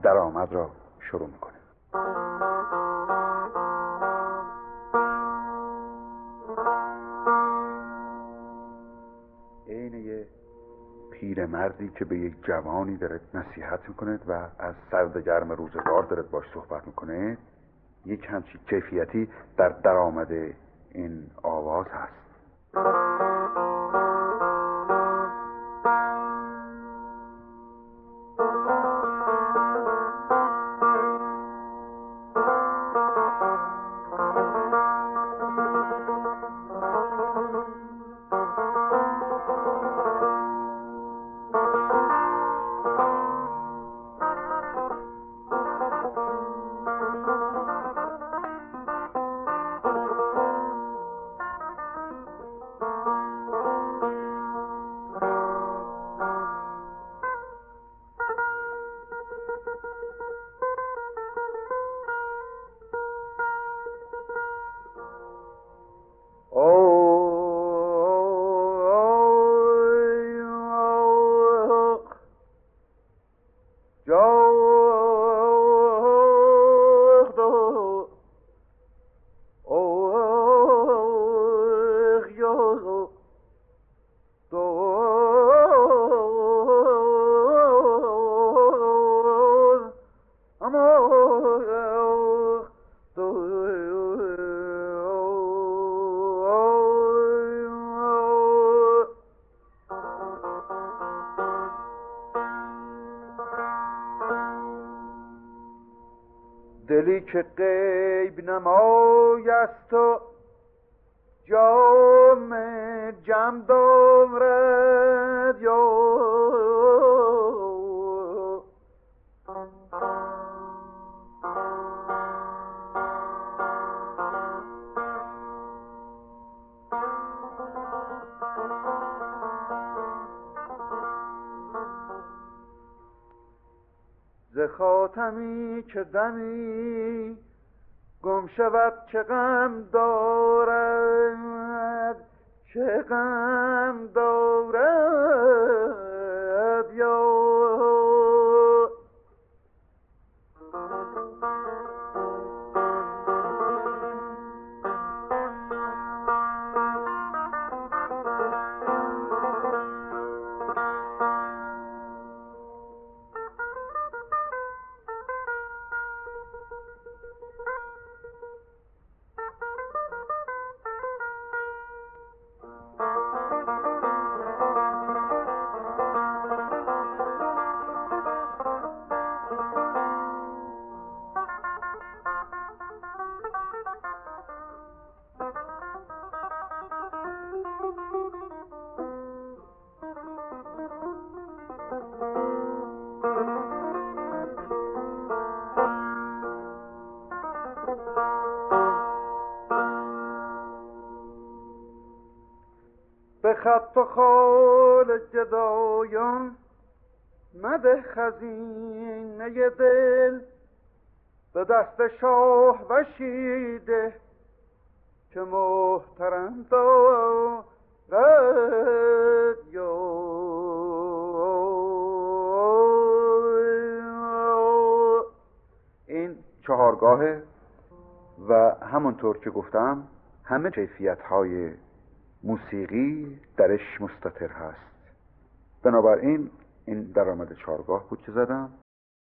درآمد را شروع میکنیم. این یه پیرمردی که به یک جوانی داره نصیحت میکنه و از سرد گرم روزگار داره باش صحبت میکنه، یک همچین کیفیتی در درآمد این آواز هست. دلی که غیب نمای است و جام جم دارد یا ز خاتمی که دمی گم شود چه غم دارد، چه غم دارد یا به خط و خال جدایان مده خزینه دل، به دست شاه وشیده که محترم دارد یا این چهارگاهه و همونطور که گفتم همه کیفیت‌های موسیقی درش مستتر هست. بنابراین این درآمد چهارگاه بود که زدم.